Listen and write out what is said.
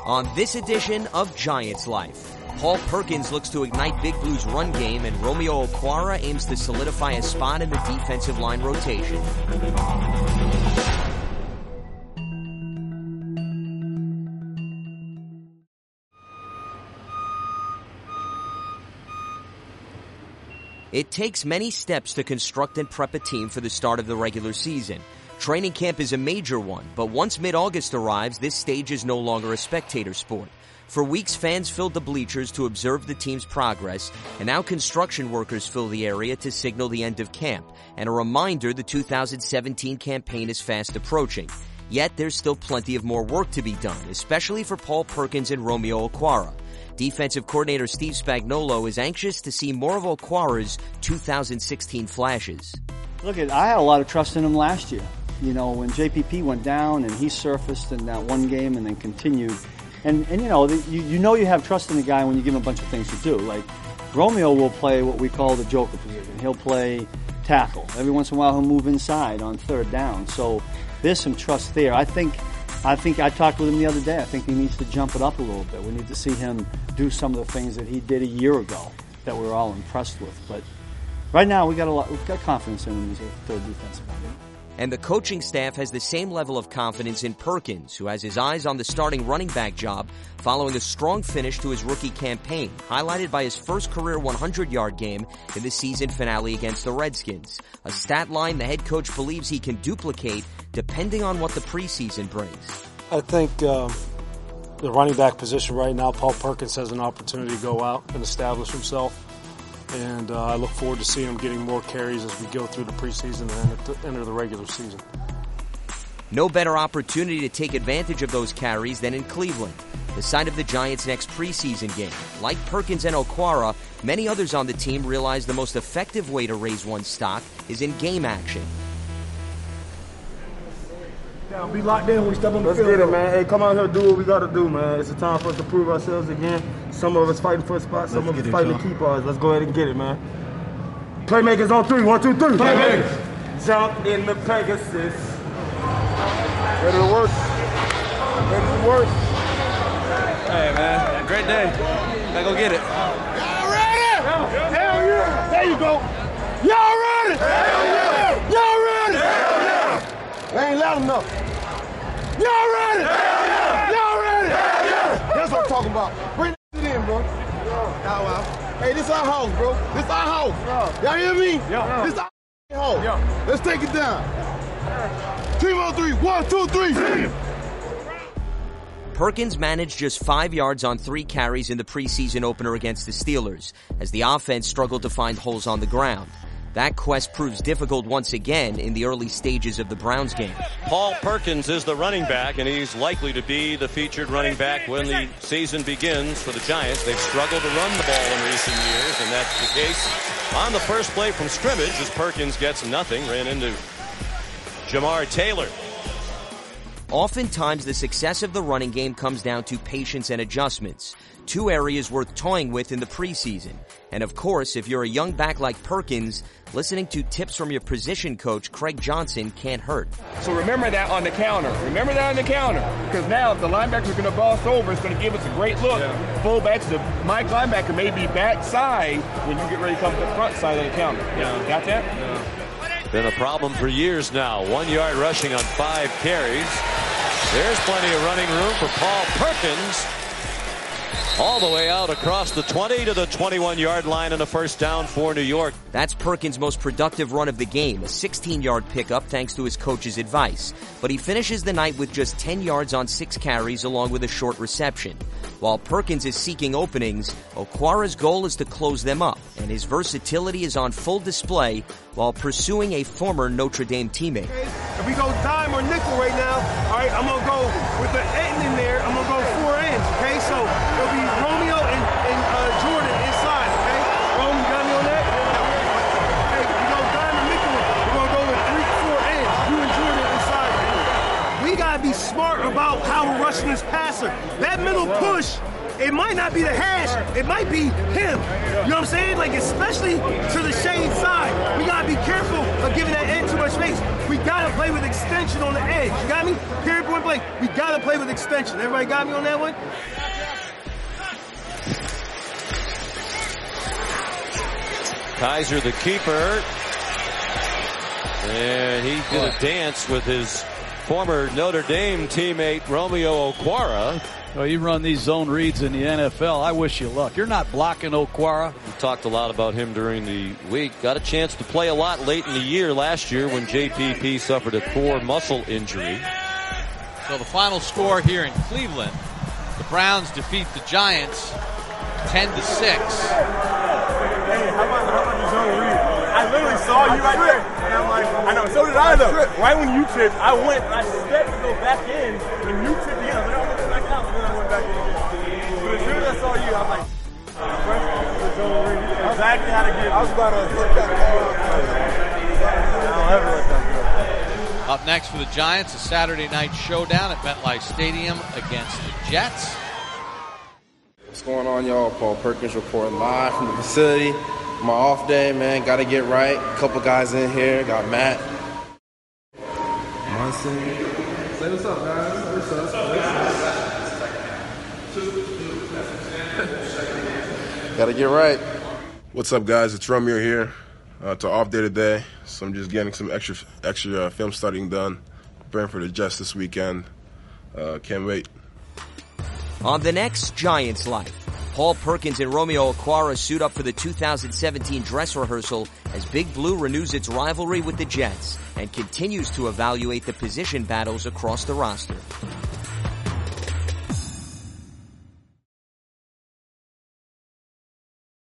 On this edition of Giants Life, Paul Perkins looks to ignite Big Blue's run game, and Romeo Okwara aims to solidify a spot in the defensive line rotation. It takes many steps to construct and prep a team for the start of the regular season. Training camp is a major one, but once mid-August arrives, this stage is no longer a spectator sport. For weeks, fans filled the bleachers to observe the team's progress, and now construction workers fill the area to signal the end of camp, and a reminder the 2017 campaign is fast approaching. Yet there's still plenty of more work to be done, especially for Paul Perkins and Romeo Okwara. Defensive coordinator Steve Spagnuolo is anxious to see more of Okwara's 2016 flashes. Look, I had a lot of trust in him last year. You know, when JPP went down and he surfaced in that one game and then continued. And you know you have trust in the guy when you give him a bunch of things to do. Like, Romeo will play what we call the joker position. He'll play tackle. Every once in a while he'll move inside on third down. So there's some trust there. I think I talked with him the other day. I think he needs to jump it up a little bit. We need to see him do some of the things that he did a year ago that we were all impressed with. But right now we've got confidence in him as a third defensive end. And the coaching staff has the same level of confidence in Perkins, who has his eyes on the starting running back job following a strong finish to his rookie campaign, highlighted by his first career 100-yard game in the season finale against the Redskins. A stat line the head coach believes he can duplicate depending on what the preseason brings. I think the running back position right now, Paul Perkins has an opportunity to go out and establish himself. And I look forward to seeing him getting more carries as we go through the preseason and enter the regular season. No better opportunity to take advantage of those carries than in Cleveland, the site of the Giants' next preseason game. Like Perkins and Okwara, many others on the team realize the most effective way to raise one's stock is in game action. Down, be locked in when we step on the field. Let's get it, man. Hey, come out here and do what we got to do, man. It's a time for us to prove ourselves again. Some of us fighting for a spot, some of us fighting to keep ours. Let's go ahead and get it, man. Playmakers on three. 1, 2, 3. Playmakers. Jump in the Pegasus. Ready to work. Ready to work. Hey, man. Great day. Gotta go get it. Y'all ready? Hell yeah. There you go. Y'all ready? Hell yeah. Y'all ready? Hell yeah. They ain't loud enough. Y'all ready? Hell yeah. Y'all ready? Hell yeah. That's what I'm talking about. Bring it in, bro. Hey, this our house, bro. This our house. Y'all hear me? Yeah. This our house. Yeah. Let's take it down. Team on three. 1, 2, 3. Perkins managed just 5 yards on 3 carries in the preseason opener against the Steelers, as the offense struggled to find holes on the ground. That quest proves difficult once again in the early stages of the Browns game. Paul Perkins is the running back, and he's likely to be the featured running back when the season begins for the Giants. They've struggled to run the ball in recent years, and that's the case on the first play from scrimmage as Perkins gets nothing, ran into Jamar Taylor. Oftentimes, the success of the running game comes down to patience and adjustments, 2 areas worth toying with in the preseason. And of course, if you're a young back like Perkins, listening to tips from your position coach, Craig Johnson, can't hurt. So remember that on the counter. Remember that on the counter. Because now if the linebacker's going to boss over, it's going to give us a great look. Yeah. Fullbacks, the Mike linebacker may be backside when you get ready to come to the front side of the counter. Yeah. Got that? Yeah. Been a problem for years now. 1 yard rushing on 5 carries. There's plenty of running room for Paul Perkins. All the way out across the 20 to the 21-yard line and a first down for New York. That's Perkins' most productive run of the game, a 16-yard pickup thanks to his coach's advice. But he finishes the night with just 10 yards on 6 carries along with a short reception. While Perkins is seeking openings, Okwara's goal is to close them up, and his versatility is on full display while pursuing a former Notre Dame teammate. Okay. If we go dime or nickel right now, all right, I'm going to go with the end in there. I'm going to go 4 ends, okay? So it'll be Romeo and Jordan inside, okay? Rome, you got me on that? Hey, we go dime or nickel, we're going to go with 3, 4 ends. You and Jordan inside. We got to be smart about how we're rushing this passer. that middle push, it might not be the hash, it might be him. You know what I'm saying? Like, especially to the shade side. We gotta be careful of giving that end too much space. We gotta play with extension on the edge. You got me? Period, point blank. We gotta play with extension. Everybody got me on that one? Kaiser, the keeper. And he did a dance with his former Notre Dame teammate Romeo Okwara. Well, you run these zone reads in the NFL. I wish you luck. You're not blocking Okwara. We talked a lot about him during the week. Got a chance to play a lot late in the year last year when JPP suffered a core muscle injury. So the final score here in Cleveland, the Browns defeat the Giants 10-6. Hey, how about the zone read? I literally saw you right there, and I'm like, I know, so did I though. Right when you tripped, I stepped to go back in, and you tripped again. I was like, I'm going to back out, and then I went back in again. But as soon as I saw you, I was like, the zone read. Exactly how to get it. I was about to flip that call. I don't ever let that go. Up next for the Giants, a Saturday night showdown at MetLife Stadium against the Jets. What's going on, y'all? Paul Perkins reporting live from the facility. My off day, man. Got to get right. A couple guys in here. Got Matt. Munson. Say what's up, guys. What's up? Got to get right. What's up, guys? It's Romeo here. It's an off day today, so I'm just getting some extra film studying done. Preparing for the Jets this weekend. Can't wait. On the next Giants Life, Paul Perkins and Romeo Okwara suit up for the 2017 dress rehearsal as Big Blue renews its rivalry with the Jets and continues to evaluate the position battles across the roster.